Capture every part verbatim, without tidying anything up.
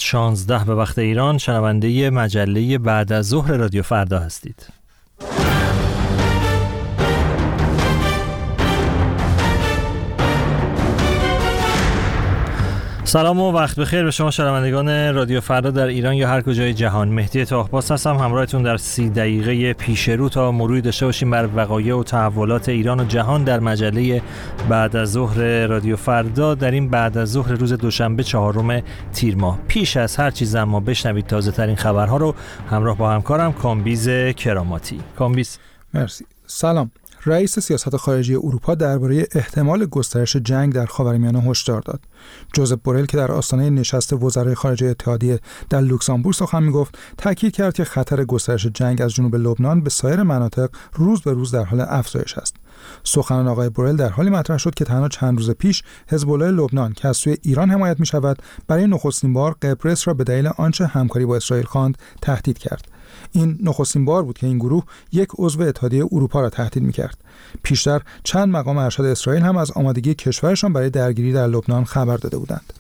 شانزده به وقت ایران شنونده مجله بعد از ظهر رادیو فردا هستید. سلام و وقت بخیر به شما شنوندگان رادیو فردا در ایران یا هر کجای جهان. مهدی طاهرباز هستم، همراهتون در سی دقیقه پیش رو تا مروری داشته باشیم بر وقایع و تحولات ایران و جهان در مجله بعد از ظهر رادیو فردا. در این بعد از ظهر روز دوشنبه چهارم تیر ماه، پیش از هر چیز اما بشنوید تازه ترین خبرها رو همراه با همکارم کامبیز کراماتی. کامبیز. مرسی. سلام. رئیس سیاست خارجی اروپا درباره احتمال گسترش جنگ در خاورمیانه هشدار داد. جوزپ بورل که در آستانه نشست وزرای خارجه اتحادیه در لوکزامبورگ سخن می‌گفت، تاکید کرد که خطر گسترش جنگ از جنوب لبنان به سایر مناطق روز به روز در حال افزایش است. سخنان آقای بورل در حالی مطرح شد که تنها چند روز پیش حزب الله لبنان که از سوی ایران حمایت می‌شود، برای نخستین بار قبرس را به دلیل آنچه همکاری با اسرائیل خواند تهدید کرد. این نخستین بار بود که این گروه یک عضو اتحادیه اروپا را تهدید می‌کرد. پیشتر چند مقام ارشد اسرائیل هم از آمادگی کشورشان برای درگیری در لبنان خبر داده بودند.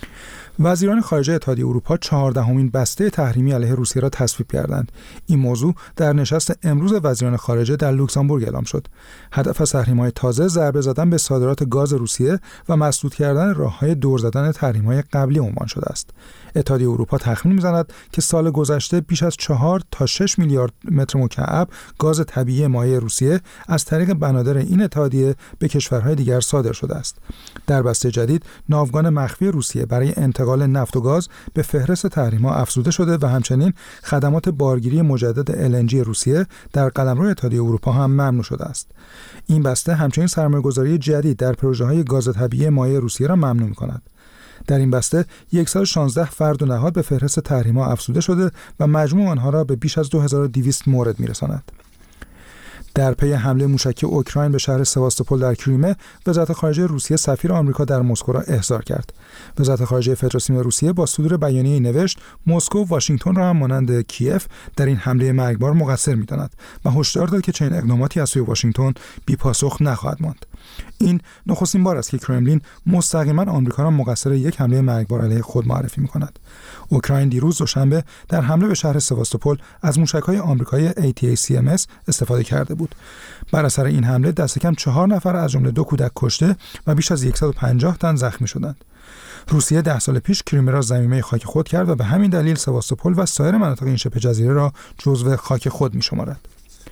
وزیران خارجه اتحادیه اروپا چهاردهمین بسته تحریمی علیه روسیه را تصویب کردند. این موضوع در نشست امروز وزیران خارجه در لوکزامبورگ اعلام شد. هدف از تحریم‌های تازه ضربه زدن به صادرات گاز روسیه و مسدود کردن راه‌های دور زدن تحریم‌های قبلی عنوان شده است. اتحادیه اروپا تخمین می‌زند که سال گذشته بیش از چهار تا شش میلیارد متر مکعب گاز طبیعی مایع روسیه از طریق بنادر این اتحادیه به کشورهای دیگر صادر شده است. در بسته جدید ناوگان مخفی روسیه برای انتقال نفت و گاز به فهرست تحریم‌ها افزوده شده و همچنین خدمات بارگیری مجدد ال ان جی روسیه در قلمرو اتحادیه اروپا هم ممنوع شده است. این بسته همچنین سرمایه‌گذاری جدید در پروژه‌های گاز طبیعی مایع روسیه را ممنوع می‌کند. در این بسته صد و شانزده فرد و نهاد به فهرست تحریم‌ها افزوده شده و مجموع آنها را به بیش از دو هزار و دویست مورد می‌رساند. در پی حمله موشکی اوکراین به شهر سواستوپول در کریمه، وزارت خارجه روسیه سفیر آمریکا در مسکو را احضار کرد. وزارت خارجه فدراسیون روسیه با صدور بیانیه‌ای نوشت مسکو واشنگتن را هم مانند کیف در این حمله مرگبار مقصر می‌داند و هشدار داد که چنین اقداماتی از سوی واشنگتن بی‌پاسخ نخواهد ماند. این نخستین بار است که کرملین مستقیما آمریکا را مقصر یک حمله مرگبار علیه خود معرفی می‌کند. اوکراین دیروز دوشنبه در حمله به شهر سواستوپول از موشک‌های آمریکایی ای تی ای سی ام اس استفاده کرده بود. بر اثر این حمله دست کم چهار نفر از جمله دو کودک کشته و بیش از صد و پنجاه تن زخمی شدند. روسیه ده سال پیش کریمه را ضمیمه خاک خود کرد و به همین دلیل سواستوپول و سایر مناطق این شبه جزیره را جزو خاک خود می‌شمارد.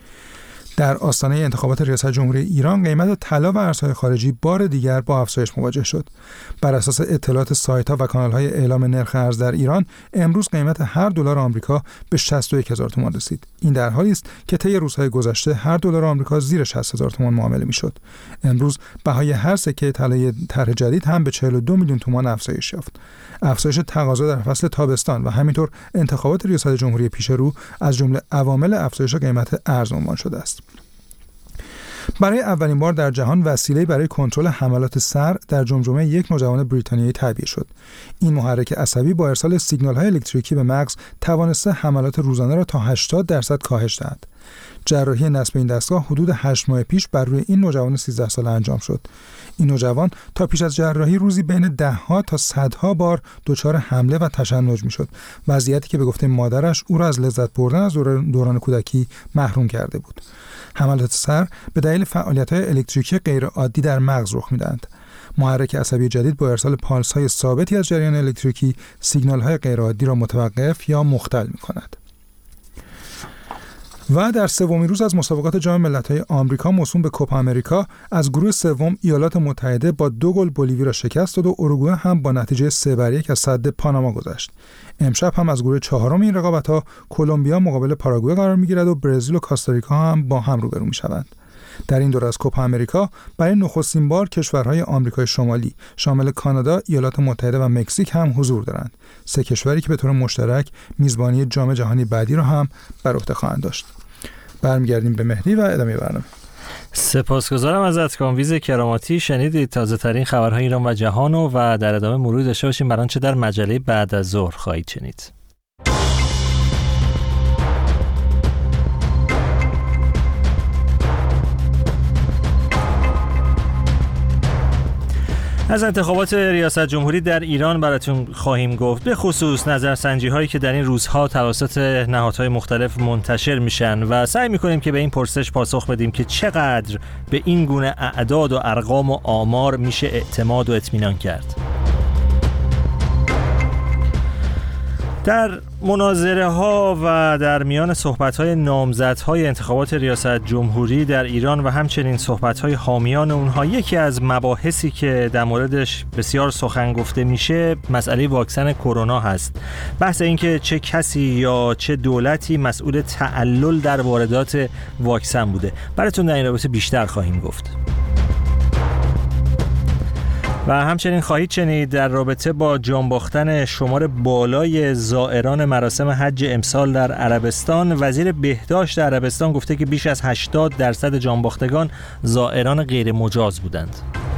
در آستانه انتخابات ریاست جمهوری ایران قیمت طلا و ارزهای خارجی بار دیگر با افزایش مواجه شد. بر اساس اطلاعات سایت‌ها و کانال‌های اعلام نرخ ارز در ایران، امروز قیمت هر دلار آمریکا به شصت و یک هزار تومان رسید. این در حالی است که طی روزهای گذشته هر دلار آمریکا زیر شصت هزار تومان معامله می‌شد. امروز بهای هر سکه طلای طرح جدید هم به چهل و دو میلیون تومان افزایش یافت. افزایش تقاضا در فصل تابستان و همینطور انتخابات ریاست جمهوری پیش رو از جمله عوامل افزایش قیمت ارز عنوان شده است. برای اولین بار در جهان وسیله‌ای برای کنترل حملات سر در جمجمه یک نوجوان بریتانیایی تعبیه شد. این محرک عصبی با ارسال سیگنال‌های الکتریکی به مغز توانسته حملات روزانه را تا هشتاد درصد کاهش دهد. جراحی نصب این دستگاه حدود هشت ماه پیش بر روی این نوجوان سیزده ساله انجام شد. این نوجوان تا پیش از جراحی روزی بین ده‌ها تا صدها بار دچار حمله و تشنج می‌شد، وضعیتی که به گفته مادرش او را از لذت بردن از دوران کودکی محروم کرده بود. حملات سر به دلیل فعالیت‌های الکتریکی غیرعادی در مغز رخ می‌دهند. محرک عصبی جدید با ارسال پالس‌های ثابتی از جریان الکتریکی سیگنال‌های غیرعادی را متوقف یا مختل می‌کند. و در سومین روز از مسابقات جام ملت‌های آمریکا موسوم به کوپا امریکا، از گروه سوم ایالات متحده با دو گل بولیوی را شکست داد و اوروگوئه هم با نتیجه سه بر یک از سد پاناما گذشت. امشب هم از گروه چهارم این رقابت‌ها کلمبیا مقابل پاراگوئه قرار می‌گیرد و برزیل و کاستاریکا هم با هم روبرو می‌شوند. در این دوره از کوپا امریکا برای نخستین بار کشورهای آمریکای شمالی شامل کانادا، ایالات متحده و مکزیک هم حضور دارند. سه کشوری که به طور مشترک میزبانی جام جهانی بعدی را هم بر عهده خواهند داشت. برمیگردیم به مهدی و ادامه برنامه. سپاسگزارم ازت کامبیز کراماتی. شنیدید تازه ترین خبرهای ایران و جهان و در ادامه مروری داشته باشیم بر آنچه در مجله بعد از ظهر خواهید شنید. از انتخابات ریاست جمهوری در ایران براتون خواهیم گفت، به خصوص نظرسنجی هایی که در این روزها توسط نهادهای مختلف منتشر میشن و سعی میکنیم که به این پرسش پاسخ بدیم که چقدر به این گونه اعداد و ارقام و آمار میشه اعتماد و اطمینان کرد. در مناظره ها و در میان صحبت های نامزدهای انتخابات ریاست جمهوری در ایران و همچنین صحبت های حامیان اونها، یکی از مباحثی که در موردش بسیار سخن گفته میشه مسئله واکسن کرونا هست. بحث این که چه کسی یا چه دولتی مسئول تعلل در واردات واکسن بوده. براتون در این رابطه بیشتر خواهیم گفت. و همچنین خواهید شنید در رابطه با جان باختن شمار بالای زائران مراسم حج امسال در عربستان، وزیر بهداشت عربستان گفته که بیش از هشتاد درصد جان باختگان زائران غیر مجاز بودند.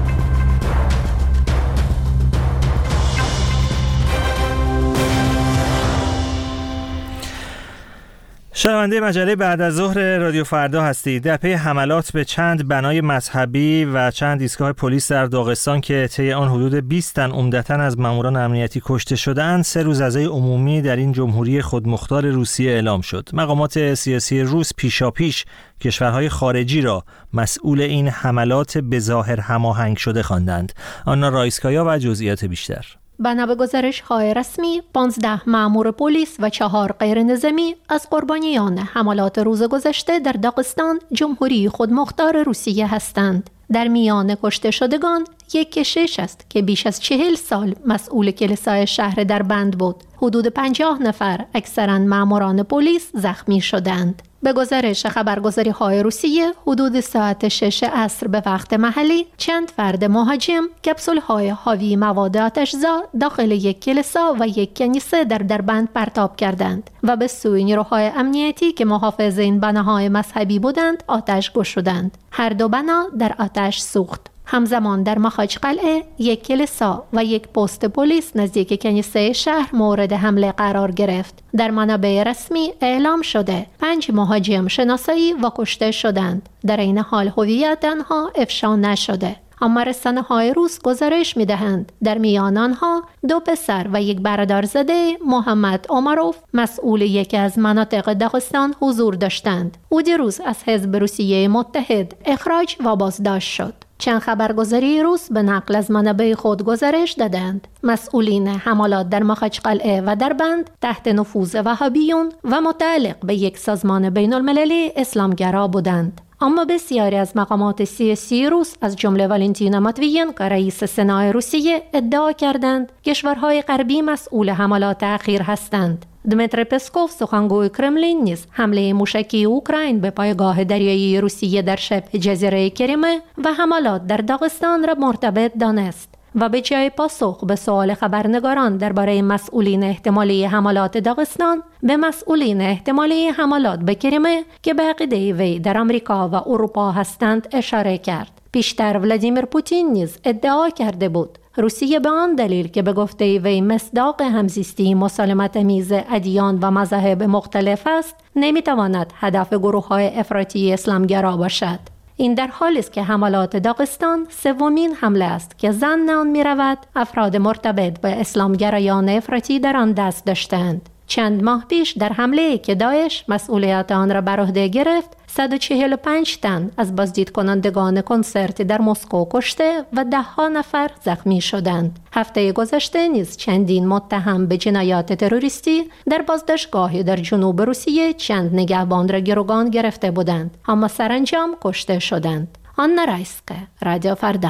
شنونده مجله بعد از ظهر رادیو فردا هستید. در پی حملات به چند بنای مذهبی و چند ایستگاه پلیس در داغستان که طی آن حدود بیست تن عمدتاً از ماموران امنیتی کشته شده‌اند، سه روز عزای عمومی در این جمهوری خودمختار روسیه اعلام شد. مقامات سیاسی روس پیشاپیش کشورهای خارجی را مسئول این حملات به ظاهر هماهنگ شده خواندند. آنا رایسکایا و جزئیات بیشتر. بنا به گزارش‌های رسمی، پانزده مأمور پلیس و چهار غیر نظامی از قربانیان حملات روز گذشته در داغستان، جمهوری خودمختار روسیه هستند. در میان کشته شدگان یک کشیش است که بیش از چهل سال مسئول کلیسای شهر دربند بود. حدود پنجاه نفر اکثراً ماموران پلیس زخمی شدند. به گزارش خبرگزاری‌های روسیه، حدود ساعت شش عصر به وقت محلی، چند فرد مهاجم کپسول‌های حاوی مواد آتش‌زا داخل یک کلیسا و یک کنیسه در دربند پرتاب کردند و به سوی نیروهای امنیتی که محافظ این بناهای مذهبی بودند آتش گشودند. هر دو بنا در آتش سوخت. همزمان در مخاچ قلعه یک کلیسا و یک پست پلیس نزدیک کنیسه شهر مورد حمله قرار گرفت. در منابع رسمی اعلام شده پنج مهاجم شناسایی و کشته شدند. در این حال هویت آنها افشا نشده. اما رسانه‌های روس گزارش می‌دهند در میان آنها دو پسر و یک برادرزاده محمد اوماروف مسئول یکی از مناطق داغستان حضور داشتند. او دیروز از حزب روسیه متحد اخراج و بازداشت شد. چند خبرگزاری روس به نقل از منابع خود گزارش دادند مسئولین حملات در مخاچ قلعه و دربند تحت نفوذ وهابیون و متعلق به یک سازمان بین المللی اسلامگرا بودند. اما بسیاری از مقامات سیاسی روس از جمله والنتینا ماتویینکو رئیس سنا روسیه ادعا کردند کشورهای غربی مسئول حملات اخیر هستند. دمیتری پسکوف سخنگوی کرملین نیز حمله موشکی اوکراین به پایگاه دریایی روسیه در شبه جزیره کریمه و حملات در داغستان را مرتبط دانست و به جای پاسخ به سوال خبرنگاران درباره مسئولین احتمالی حملات داغستان، به مسئولین احتمالی حملات به کریمه که به عقیده وی در آمریکا و اروپا هستند اشاره کرد. پیشتر ولادیمیر پوتین نیز ادعا کرده بود روسیه به آن دلیل که به گفته وی مصداق همزیستی مسالمت‌آمیز ادیان و مذاهب مختلف است، نمیتواند هدف گروه‌های افراطی اسلامگرا باشد. این در حالی است که حملات داغستان سومین حمله است که ظن آن می‌رود افراد مرتبط به اسلامگرایان افراطی در آن دست داشتند. چند ماه پیش در حمله که داعش مسئولیت آن را بر عهده گرفت، صد و چهل و پنج تن از بازدید کنندگان کنسرت در مسکو کشته و ده ها نفر زخمی شدند. هفته گذشته نیز چندین متهم به جنایات تروریستی در بازداشتگاهی در جنوب روسیه چند نگهبان را گروگان گرفته بودند، اما سرانجام کشته شدند. آنا رایسکا، رادیو فردا.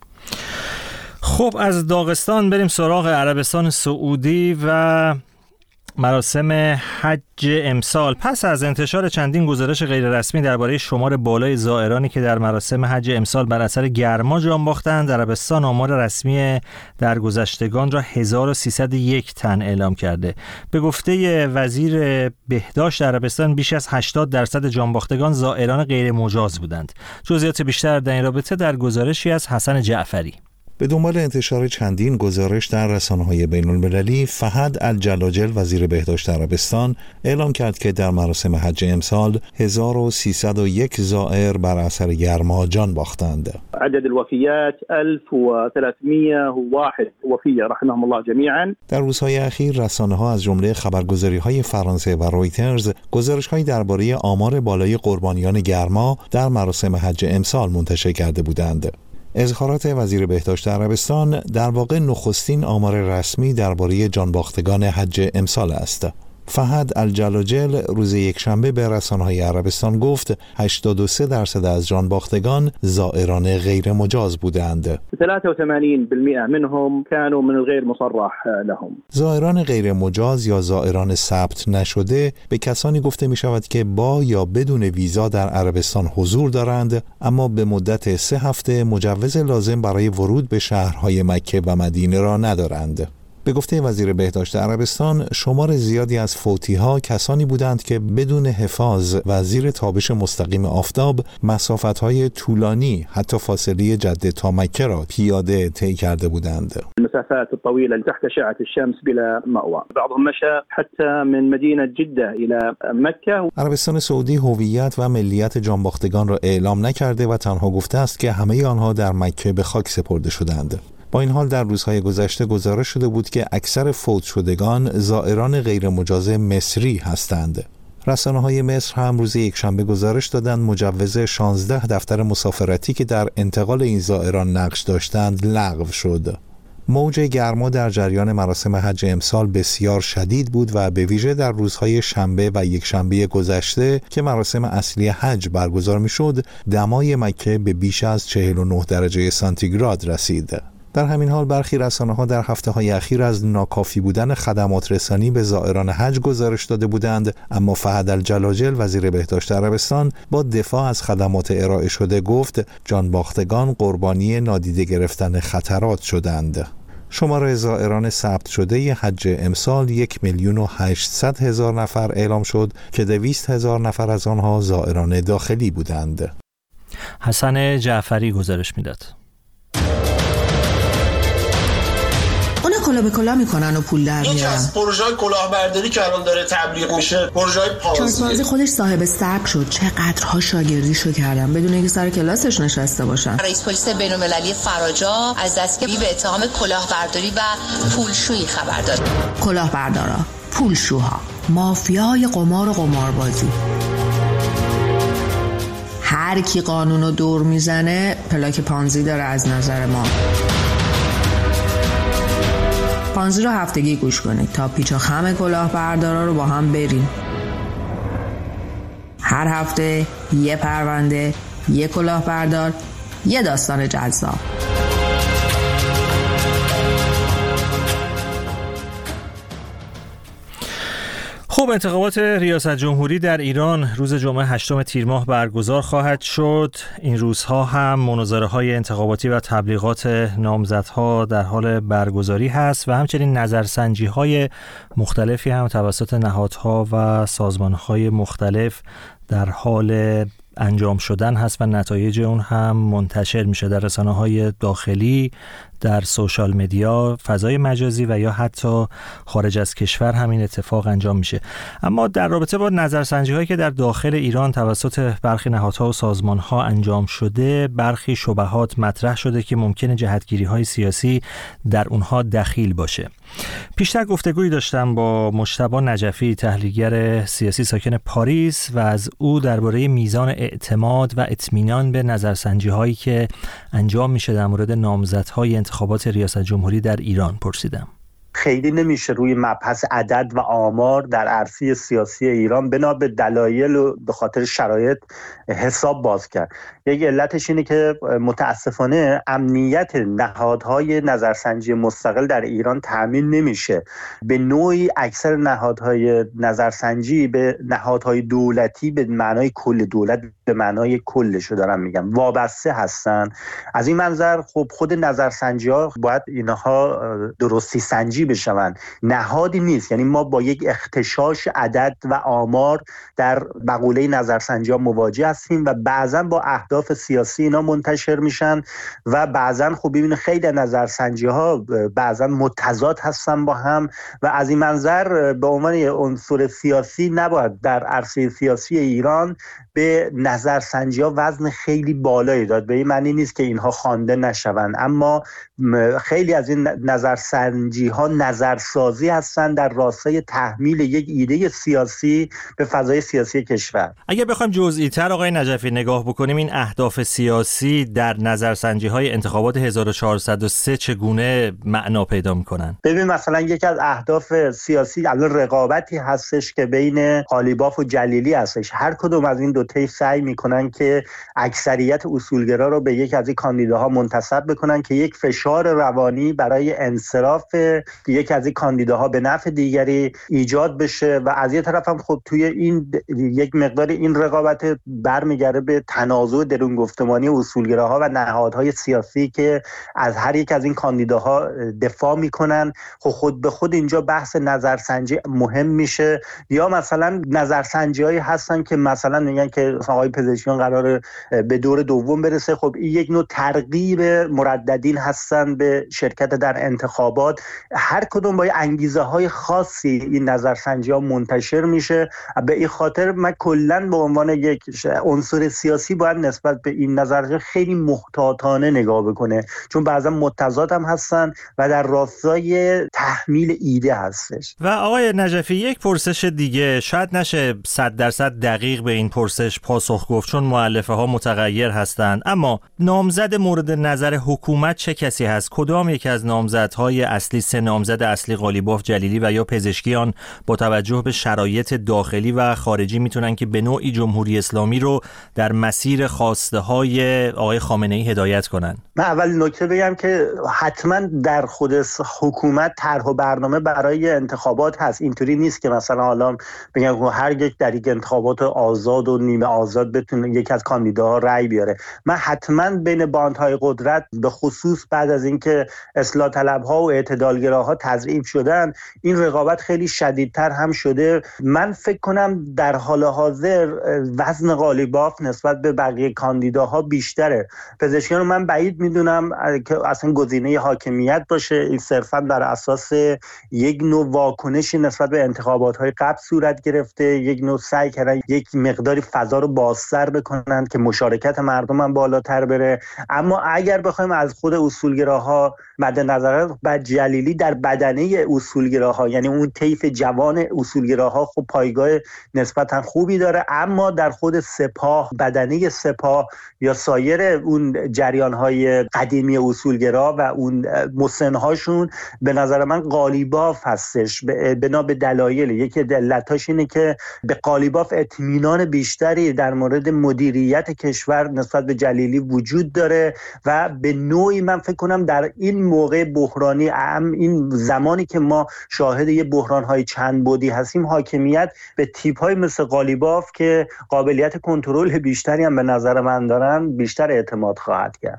خب از داغستان بریم سراغ عربستان سعودی و مراسم حج امسال. پس از انتشار چندین گزارش غیررسمی درباره شمار بالای زائرانی که در مراسم حج امسال بر اثر گرما جان باختند، عربستان آمار رسمی درگذشتگان را هزار و سیصد و یک تن اعلام کرده. به گفته وزیر بهداشت عربستان، بیش از هشتاد درصد جان باختگان زائران غیر مجاز بودند. جزئیات بیشتر در این رابطه در گزارشی از حسن جعفری. به دنبال انتشار چندین گزارش در رسانه‌های بین‌المللی، فهد الجلاجل وزیر بهداشت عربستان اعلام کرد که در مراسم حج امسال هزار و سیصد و یک زائر بر اثر گرما جان باختند. عدد الوفیات ألف وثلاثمائة وواحد وفیه رحمهم الله جمیعا. در روزهای اخیر رسانه‌ها از جمله خبرگزاری‌های فرانسه و رویترز گزارش‌هایی درباره آمار بالای قربانیان گرما در مراسم حج امسال منتشر کرده بودند. اظهارات وزیر بهداشت عربستان در واقع نخستین آمار رسمی درباره جانباختگان حج امسال است. فهد الجلاجل روز یکشنبه به رسانه‌های عربستان گفت هشتاد و سه درصد از جانباختگان زائران غیر مجاز بودند. ثلاثة وثمانين بالمئة منهم كانوا من الغير مصرح لهم. زائران غیر مجاز یا زائران ثبت نشده به کسانی گفته می شود که با یا بدون ویزا در عربستان حضور دارند اما به مدت سه هفته مجوز لازم برای ورود به شهرهای مکه و مدینه را ندارند. به گفته وزیر بهداشت عربستان، شمار زیادی از فوتی‌ها کسانی بودند که بدون حفاظ و زیر تابش مستقیم آفتاب مسافت‌های طولانی حتی فاصله جده تا مکه را پیاده طی کرده بودند. المسافات الطويلة تحت أشعة الشمس بلا مأوى. بعضهم مشى حتى من مدينة جدة إلى مكة. عربستان سعودی هویت و ملیت جانباختگان را اعلام نکرده و تنها گفته است که همه آنها در مکه به خاک سپرده شدند. با این حال در روزهای گذشته گزارش شده بود که اکثر فوت شدگان زائران غیر مجاز مصری هستند. رسانه‌های مصر هم روز یکشنبه گزارش دادند مجوز شانزده دفتر مسافرتی که در انتقال این زائران نقش داشتند لغو شد. موج گرما در جریان مراسم حج امسال بسیار شدید بود و به ویژه در روزهای شنبه و یکشنبه گذشته که مراسم اصلی حج برگزار می‌شد، دمای مکه به بیش از چهل و نه درجه سانتیگراد رسید. در همین حال برخی رسانه‌ها در هفته‌های اخیر از ناکافی بودن خدمات رسانی به زائران حج گزارش داده بودند، اما فهد الجلاجل وزیر بهداشت عربستان با دفاع از خدمات ارائه شده گفت جانباختگان قربانی نادیده گرفتن خطرات شدند. شمار زائران ثبت شده حج امسال یک میلیون و هشتصد هزار نفر اعلام شد که دویست هزار نفر از آنها زائران داخلی بودند. حسن جعفری گزارش میداد. کلا به کلا میکنن و پول در میارن. یکی از پروژه‌های کلاهبرداری که الان داره تبلیغ میشه پروژه‌های پانزی. پانزی خودش صاحب سبک شد. چقدرها شاگردیشو کردن بدون اینکه سر کلاسش نشسته باشن. رئیس پلیس بین‌المللی فراجا از دستگیری به اتهام کلاهبرداری و پولشویی خبر داد. کلاهبردارا، پولشوها، مافیای قمار و قماربازی. هر کی قانونو دور میزنه پلاک پانزی داره از نظر ما. پانزی رو هفتگی گوش کنید تا پیچ و خم کلاهبردارا رو با هم بریم. هر هفته یه پرونده، یه کلاهبردار، یه داستان جذاب. خب انتخابات ریاست جمهوری در ایران روز جمعه هشتم تیر ماه برگزار خواهد شد. این روزها هم مناظره‌های انتخاباتی و تبلیغات نامزدها در حال برگزاری هست و همچنین نظرسنجی‌های مختلفی هم توسط نهادها و سازمان‌های مختلف در حال انجام شدن هست و نتایج اون هم منتشر میشه در رسانه‌های داخلی، در سوشال مدیا، فضای مجازی و یا حتی خارج از کشور همین اتفاق انجام میشه. اما در رابطه با نظرسنجی‌هایی که در داخل ایران توسط برخی نهادها و سازمان‌ها انجام شده، برخی شبهات مطرح شده که ممکنه جهتگیری‌های سیاسی در اونها دخیل باشه. پیشتر گفتگویی داشتم با مجتبی نجفی، تحلیلگر سیاسی ساکن پاریس، و از او درباره میزان اعتماد و اطمینان به نظرسنجی‌هایی که انجام میشه در مورد نامزدهای انتخابات ریاست جمهوری در ایران پرسیدم. خیلی نمیشه روی مبحث عدد و آمار در عرصه سیاسی ایران بنا به دلایل و به خاطر شرایط حساب باز کرد. یک علتش اینه که متاسفانه امنیت نهادهای نظرسنجی مستقل در ایران تامین نمیشه. به نوعی اکثر نهادهای نظرسنجی به نهادهای دولتی به معنای کل دولت، به معنای کلشو دارم میگم، وابسته هستن. از این منظر خب خود نظرسنجی ها باید اینها درستی سنجی خارجی بشوند. نهادی نیست، یعنی ما با یک اختشاش عدد و آمار در مقوله نظرسنجی‌ها مواجه هستیم و بعضا با اهداف سیاسی اینا منتشر میشن و بعضا خب ببینید خیلی نظرسنجی‌ها بعضا متضاد هستن با هم و از این منظر به عنوان عنصر سیاسی نباید در عرصه سیاسی ایران به نظرسنجی‌ها وزن خیلی بالایی داد. به این معنی نیست که اینها خوانده نشوند، اما خیلی از این نظرسنجی‌ها نظرسازی هستند در راستای تحمیل یک ایده سیاسی به فضای سیاسی کشور. اگه بخوایم جزئی‌تر آقای نجفی نگاه بکنیم، این اهداف سیاسی در نظرسنجی‌های انتخابات هزار و چهارصد و سه چگونه معنا پیدا می‌کنن؟ ببین مثلا یکی از اهداف سیاسی الان رقابتی هستش که بین قالیباف و جلیلی هستش. هر کدوم از این دو تا سعی می‌کنن که اکثریت اصولگرا رو به یک از این کاندیداها منتسب بکنن که یک فشار روانی برای انصراف یک از این کاندیداها به نفع دیگری ایجاد بشه و از یه طرف هم خب توی این یک مقدار این رقابت برمیگره به تنازع درون گفتمانی اصولگراها و نهادهای سیاسی که از هر یک از این کاندیداها دفاع میکنن. خب خود به خود اینجا بحث نظرسنجی مهم میشه. یا مثلا نظرسنجی‌هایی هستن که مثلا میگن که آقای پزشکیان قراره به دور دوم برسه. خب این یک نوع ترغیب مرددین هستن به شرکت در انتخابات. هر کدوم با انگیزه های خاصی این نظرسنجی‌ها منتشر میشه. به این خاطر من کلا به عنوان یک عنصر سیاسی باید نسبت به این نظرسنجی خیلی محتاطانه نگاه بکنه، چون بعضا متضاد هم هستن و در راستای تحمیل ایده هستش. و آقای نجفی یک پرسش دیگه، شاید نشه صد درصد دقیق به این پرسش پاسخ گفت چون مؤلفه ها متغیر هستند، اما نامزد مورد نظر حکومت چه کسی هست؟ کدام یک از نامزدهای اصلی، سه نامزد اصلی قالیباف، جلیلی و یا پزشکیان، با توجه به شرایط داخلی و خارجی میتونن که به نوعی جمهوری اسلامی رو در مسیر خواسته های آقای خامنه ای هدایت کنن؟ من اول نکته بگم که حتما در خود حکومت طرح و برنامه برای انتخابات هست. اینطوری نیست که مثلا حالا بگم هر یک در یک انتخابات آزاد و نیمه آزاد بتونه یک از کاندیداها رأی بیاره. من حتما بین باندهای قدرت به خصوص بعد از اینکه اصلاح طلبها و اعتدالگراها تضعیف شدن این رقابت خیلی شدیدتر هم شده. من فکر کنم در حال حاضر وزن قالیباف نسبت به بقیه کاندیداها بیشتره. پزشکیان رو من بعید میدونم که اصلا گزینه حاکمیت باشه. این صرفا بر اساس یک نوع واکنشی نسبت به انتخابات‌های قبل صورت گرفته، یک نوع سعی کردن یک مقداری فضا رو بازتر بکنن که مشارکت مردم هم بالاتر بره. اما اگر بخوایم از خود اصولگراها مد نظر بعد جلیلی در بدنه اصولگراها، یعنی اون طیف جوان اصولگراها خب پایگاه نسبتا خوبی داره، اما در خود سپاه، بدنه سپاه یا سایر اون جریان‌های قدیمی اصولگرا و اون مسن‌هاشون به نظر من قالیباف هستش. بنا به دلایل، یکی علتاش اینه که به قالیباف اطمینان بیشتری در مورد مدیریت کشور نسبت به جلیلی وجود داره و به نوعی من فکر کنم در این موقع بحرانی، این زمانی که ما شاهد یه بحران‌های چند بعدی هستیم، حاکمیت به تیپ‌های مثل قالیباف که قابلیت کنترل بیشتری هم به نظر من دارن بیشتر اعتماد خواهد کرد.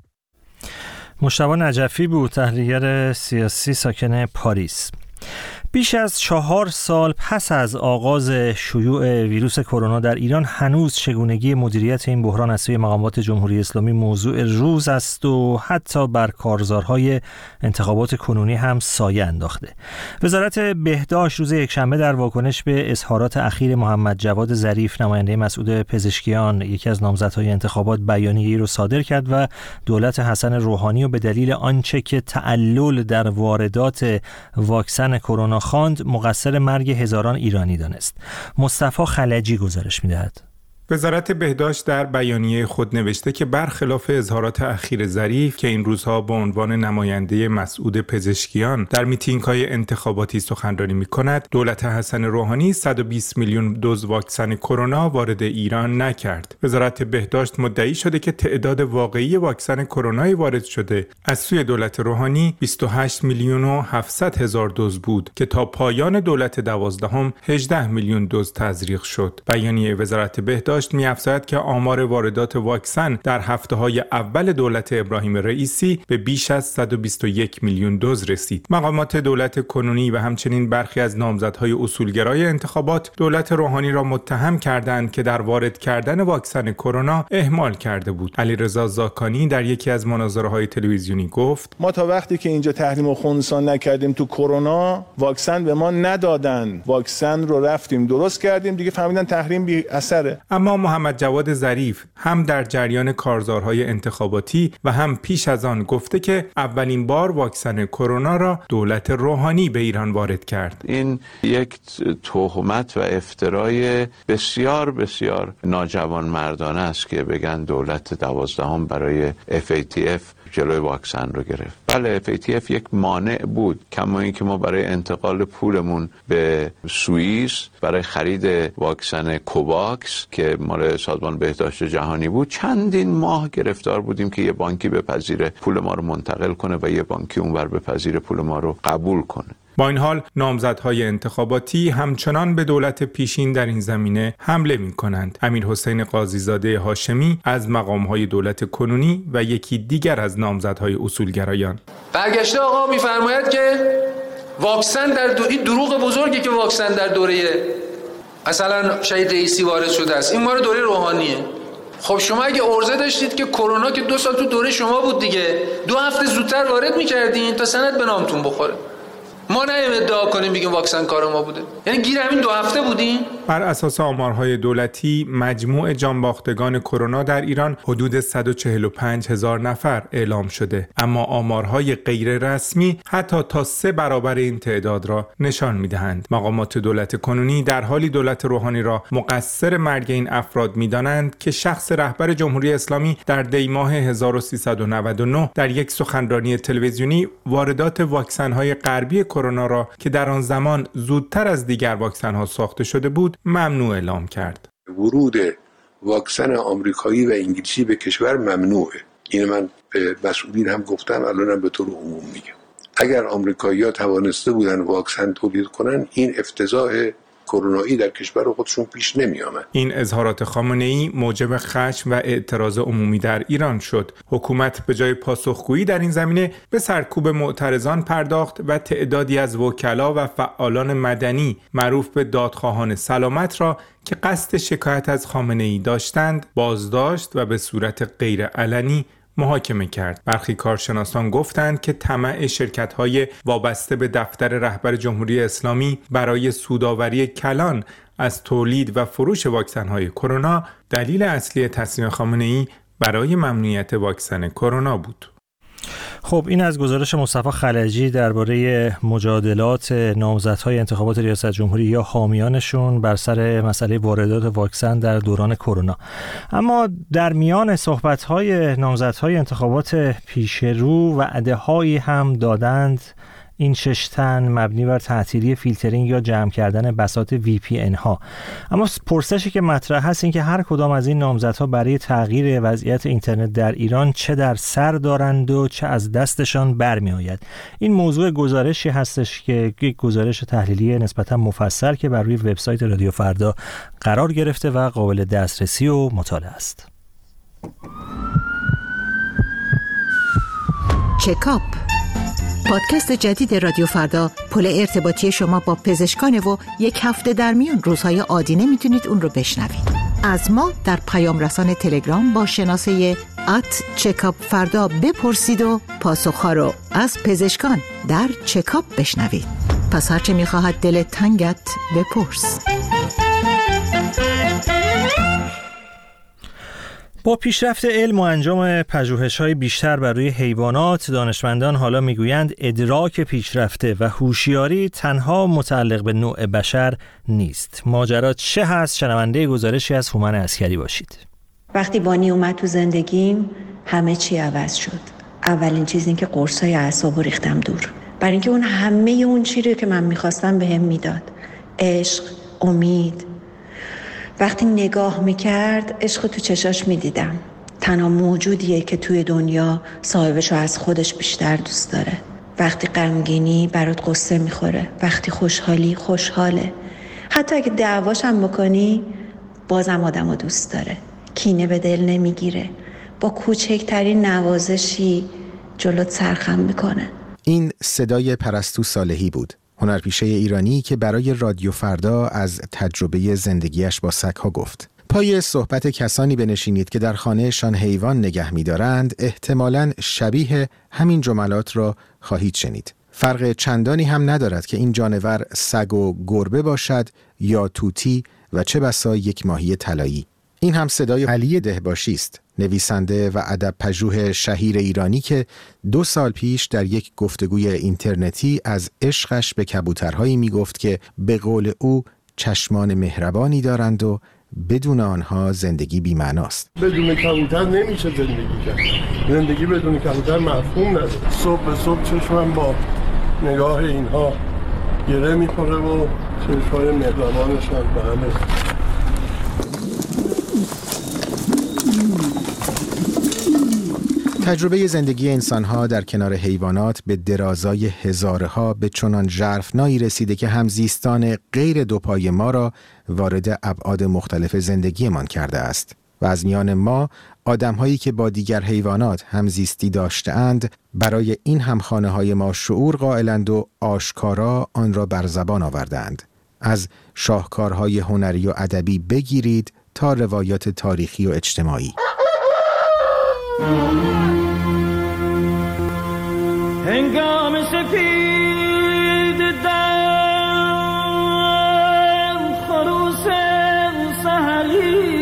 مجتبی نجفی بود، تحلیلگر سیاسی ساکن پاریس. بیش از چهار سال پس از آغاز شیوع ویروس کرونا در ایران هنوز چگونگی مدیریت این بحران از سوی مقامات جمهوری اسلامی موضوع روز است و حتی بر کارزارهای انتخابات کنونی هم سایه انداخته. وزارت بهداشت روز یکشنبه در واکنش به اظهارات اخیر محمد جواد ظریف، نماینده مسعود پزشکیان، یکی از نامزدهای انتخابات، بیانیه‌ای را صادر کرد و دولت حسن روحانی و به دلیل آنچه که تعلل در واردات واکسن کرونا خواند مقصر مرگ هزاران ایرانی دانست. مصطفی خلجی گزارش می‌دهد. وزارت بهداشت در بیانیه خود نوشته که برخلاف اظهارات اخیر ظریف که این روزها به عنوان نماینده مسعود پزشکیان در میتینگ‌های انتخاباتی سخنرانی می‌کند، دولت حسن روحانی صد و بیست میلیون دوز واکسن کرونا وارد ایران نکرد. وزارت بهداشت مدعی شده که تعداد واقعی واکسن کرونا وارد شده از سوی دولت روحانی بیست و هشت میلیون و هفتصد هزار دوز بود که تا پایان دولت دوازدهم هجده میلیون دوز تزریق شد. بیانیه وزارت بهداشت بهداشت می‌افزاید که آمار واردات واکسن در هفته‌های اول دولت ابراهیم رئیسی به بیش از صد و بیست و یک میلیون دوز رسید. مقامات دولت کنونی و همچنین برخی از نامزدهای اصولگرای انتخابات دولت روحانی را متهم کردند که در وارد کردن واکسن کرونا اهمال کرده بود. علیرضا زاکانی در یکی از مناظره‌های تلویزیونی گفت: ما تا وقتی که اینجا تحریم خنثی نکردیم تو کرونا، واکسن به ما ندادن. واکسن رو رفتیم درست کردیم، دیگه فهمیدن تحریم بی اثره. اما محمد جواد ظریف هم در جریان کارزارهای انتخاباتی و هم پیش از آن گفته که اولین بار واکسن کرونا را دولت روحانی به ایران وارد کرد. این یک تهمت و افترای بسیار بسیار ناجوانمردانه است که بگن دولت دوازدهم برای اف ای تی اف جلوی واکسن رو گرفت. بله، اف ای تی اف یک مانع بود، کما اینکه ما برای انتقال پولمون به سوئیس برای خرید واکسن کوواکس که مال سازمان بهداشت جهانی بود چندین ماه گرفتار بودیم که یه بانکی بپذیره پول ما رو منتقل کنه و یه بانکی اونور بپذیره پول ما رو قبول کنه. با این حال نامزدهای انتخاباتی همچنان به دولت پیشین در این زمینه حمله می کنند. امیرحسین قاضیزاده هاشمی از مقامهای دولت کنونی و یکی دیگر از نامزدهای اصولگرایان برگشته آقا میفرماید که واکسن در دو... این دروغ بزرگی که واکسن در دوره مثلا شهید رئیسی وارد شده است، این ما رو دوره روحانیه. خب شما اگه عرضه داشتید که کرونا که دو سال تو دوره شما بود دیگه، دو هفته زودتر وارد می‌کردین تا سند به نامتون بخوره. ما نیم ادعا کنیم بگیم واکسن کار ما بوده، یعنی گیر همین دو هفته بودیم. بر اساس آمارهای دولتی مجموع جانباختگان کرونا در ایران حدود صد و چهل و پنج هزار نفر اعلام شده، اما آمارهای غیر رسمی حتی تا سه برابر این تعداد را نشان می‌دهند. مقامات دولت کنونی در حالی دولت روحانی را مقصر مرگ این افراد می‌دانند که شخص رهبر جمهوری اسلامی در دی ماه هزار و سیصد و نود و نه در یک سخنرانی تلویزیونی واردات واکسن‌های غربی کرونا را که در آن زمان زودتر از دیگر واکسن‌ها ساخته شده بود ممنوع اعلام کرد. ورود واکسن آمریکایی و انگلیسی به کشور ممنوعه. این من به مسئولین هم گفتم، الانم به طور عموم میگم. اگر آمریکایی‌ها توانسته بودن واکسن تولید کنن، این افتضاح کرونایی در کشور خودشون پیش نمی آمد. این اظهارات خامنه‌ای موجب خشم و اعتراض عمومی در ایران شد. حکومت به جای پاسخگویی در این زمینه به سرکوب معترضان پرداخت و تعدادی از وکلا و فعالان مدنی معروف به دادخواهان سلامت را که قصد شکایت از خامنه‌ای داشتند بازداشت و به صورت غیر علنی محاکمه کرد. برخی کارشناسان گفتند که طمع شرکت‌های وابسته به دفتر رهبر جمهوری اسلامی برای سودآوری کلان از تولید و فروش واکسن‌های کرونا دلیل اصلی تصمیم خامنه‌ای برای ممنوعیت واکسن کرونا بود. خب این از گزارش مصطفی خلجی درباره مجادلات نامزدهای انتخابات ریاست جمهوری یا حامیانشون بر سر مسئله واردات واکسن در دوران کرونا. اما در میان صحبت‌های نامزدهای انتخابات پیشرو وعده‌هایی هم دادند. این شش تن مبنی بر تعطیلی فیلترینگ یا جمع کردن بساط وی پی ان ها. اما پرسشی که مطرح هست این که هر کدام از این نامزدها برای تغییر وضعیت اینترنت در ایران چه در سر دارند و چه از دستشان برمی آید. این موضوع گزارشی هستش که یک گزارش تحلیلی نسبتا مفصل که بر روی وبسایت رادیو فردا قرار گرفته و قابل دسترسی و مطالعه است. چکاپ پادکست جدید رادیو فردا پل ارتباطی شما با پزشکان و یک هفته در میان روزهای عادی میتونید اون رو بشنوید. از ما در پیام رسان تلگرام با شناسه ات چکاپ فردا بپرسید و پاسخها رو از پزشکان در چکاپ بشنوید. پس هرچه میخواهد دلت تنگت بپرس. با پیشرفت علم و انجام پژوهش‌های بیشتر بر روی حیوانات، دانشمندان حالا میگویند ادراک پیشرفته و هوشیاری تنها متعلق به نوع بشر نیست. ماجرا چه هست؟ شنونده گزارشی از هومن عسکری باشید. وقتی بانی اومد تو زندگیم همه چی عوض شد. اولین چیز این که قرصای اعصابو ریختم دور. برای اینکه اون همه اون چیزی که من می‌خواستم بهم میداد. عشق، امید. وقتی نگاه میکرد عشق تو چشاش میدیدم. تنها موجودیه که توی دنیا صاحبشو از خودش بیشتر دوست داره. وقتی غمگینی برات قصه میخوره، وقتی خوشحالی خوشحاله. حتی اگه دعواش هم بکنی بازم آدمو دوست داره، کینه به دل نمیگیره، با کوچکترین نوازشی جلوت سرخم میکنه. این صدای پرستو صالحی بود، هنرپیشه ایرانی که برای رادیو فردا از تجربه زندگیش با سگ‌ها گفت. پای صحبت کسانی بنشینید که در خانهشان حیوان نگه می‌دارند، احتمالاً شبیه همین جملات را خواهید شنید. فرق چندانی هم ندارد که این جانور سگ و گربه باشد یا طوطی و چه بسا یک ماهی طلایی. این هم صدای علی دهباشی است، نویسنده و ادب پژوه شهیر ایرانی که دو سال پیش در یک گفتگوی اینترنتی از عشقش به کبوترهایی می گفت که به قول او چشمان مهربانی دارند و بدون آنها زندگی بی‌معناست. بدون کبوتر نمیشه زندگی کرد. زندگی بدون کبوتر مفهوم نداره. صبح به صبح چشمم با نگاه اینها گره میخوره و چشمای مهربانشان به همه. تجربه زندگی انسانها در کنار حیوانات به درازای هزارها به چنان ژرفنایی رسیده که همزیستان غیر دوپای ما را وارد ابعاد مختلف زندگیمان کرده است و از میان ما آدم‌هایی که با دیگر حیوانات همزیستی داشته‌اند برای این همخانه‌های ما شعور قائلند و آشکارا آن را بر زبان آوردند. از شاهکارهای هنری و ادبی بگیرید تا روایات تاریخی و اجتماعی. هنگام سپید دم خروس سهلی.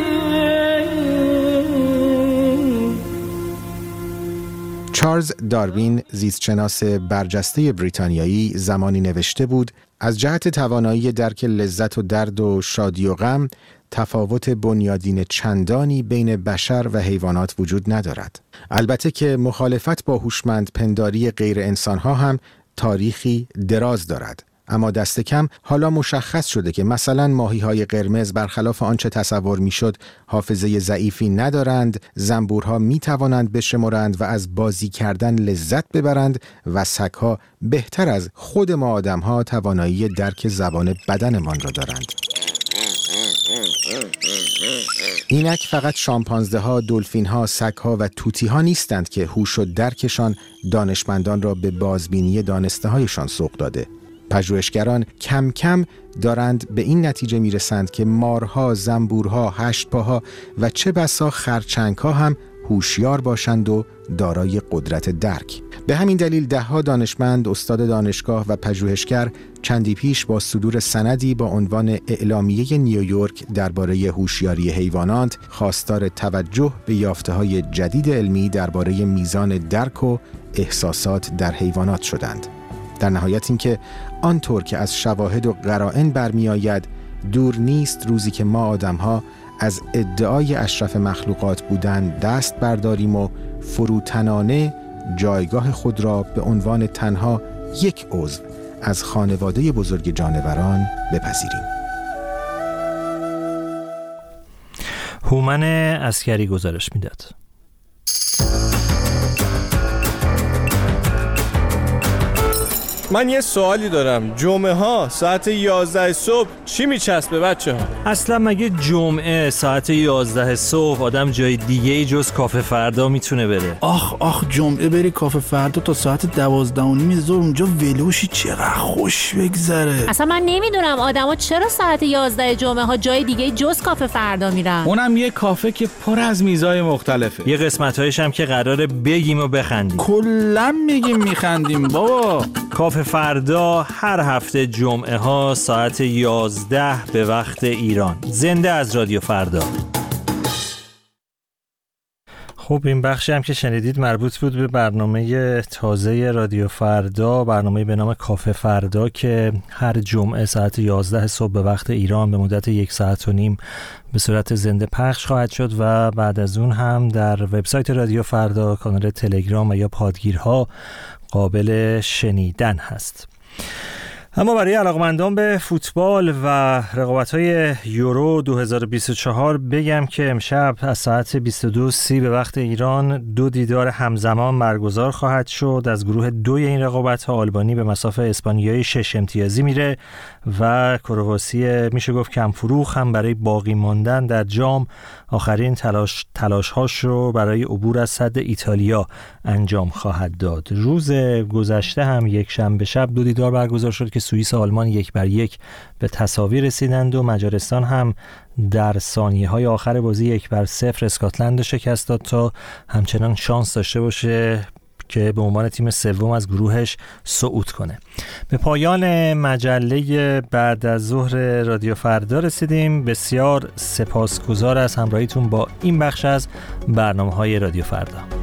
چارلز داروین، زیستشناس برجسته بریتانیایی، زمانی نوشته بود: از جهت توانایی درک لذت و درد و شادی و غم تفاوت بنیادین چندانی بین بشر و حیوانات وجود ندارد. البته که مخالفت با هوشمند پنداری غیر انسانها هم تاریخی دراز دارد، اما دست کم حالا مشخص شده که مثلا ماهی‌های قرمز برخلاف آنچه تصور می‌شد حافظه ضعیفی ندارند، زنبورها می‌توانند بشمرند و از بازی کردن لذت ببرند و سگ‌ها بهتر از خود ما آدم‌ها توانایی درک زبان بدنمان را دارند. اینک فقط شامپانزه ها، دلفین ها، سگ ها و توتی ها نیستند که هوش و درکشان دانشمندان را به بازبینی دانسته هایشان سوق داده. پژوهشگران کم کم دارند به این نتیجه می رسند که مارها، زنبورها، هشتپاها و چه بسا خرچنگ‌ها هم هوشیار باشند و دارای قدرت درک. به همین دلیل ده‌ها دانشمند، استاد دانشگاه و پژوهشگر چندی پیش با صدور سندی با عنوان اعلامیه نیویورک درباره هوشیاری حیوانات خواستار توجه به یافته‌های جدید علمی درباره میزان درک و احساسات در حیوانات شدند. در نهایت اینکه آنطور که از شواهد و قرائن برمی آید دور نیست روزی که ما آدم‌ها از ادعای اشرف مخلوقات بودن دست برداریم و فروتنانه جایگاه خود را به عنوان تنها یک عضو از خانواده بزرگ جانوران بپذیریم. هومن عسکری گزارش میداد. من یه سوالی دارم، جمعه ها ساعت یازده صبح چی میچسبه بچه ها؟ اصلا مگه جمعه ساعت یازده صبح آدم جای دیگه ای جز کافه فردا میتونه بره؟ آخ آخ جمعه بری کافه فردا تا ساعت دوازده و نیم ظهر اونجا ولوشی چقدر خوش بگذره. اصلا من نمیدونم آدما چرا ساعت یازده جمعه ها جای دیگه جز کافه فردا میرن. اونم یه کافه که پر از میزای مختلفه. یه قسمتایش هم که قراره بگیم و بخندیم. کلا میگیم میخندیم بابا. کافه فردا هر هفته جمعه ها ساعت یازده به وقت ایران. زنده از رادیو فردا. خب این بخشی هم که شنیدید مربوط بود به برنامه تازه رادیو فردا، برنامه به نام کافه فردا که هر جمعه ساعت یازده صبح به وقت ایران به مدت یک ساعت و نیم به صورت زنده پخش خواهد شد و بعد از اون هم در وبسایت رادیو فردا، کانال تلگرام و یا پادگیرها قابل شنیدن هست. اما برای علاقمندان به فوتبال و رقابت‌های یورو دو هزار و بیست و چهار بگم که امشب از ساعت بیست و دو و سی به وقت ایران دو دیدار همزمان برگزار خواهد شد. از گروه دوی این رقابت‌ها آلبانی به مصاف اسپانیایی شش امتیازی میره و کرواسی میشه گفت کم فروخ هم برای باقی ماندن در جام آخرین تلاش تلاش‌هاش رو برای عبور از سد ایتالیا انجام خواهد داد. روز گذشته هم یک شنبه شب دو دیدار برگزار شد که سوئیس و آلمان یک بر یک به تساوی رسیدند و مجارستان هم در ثانیه‌های آخر بازی یک بر صفر اسکاتلند شکست داد تا همچنان شانس داشته باشه که به عنوان تیم سوم از گروهش صعود کنه. به پایان مجله بعد از ظهر رادیو فردا رسیدیم. بسیار سپاسگزار از همراهیتون با این بخش از برنامه‌های رادیو فردا.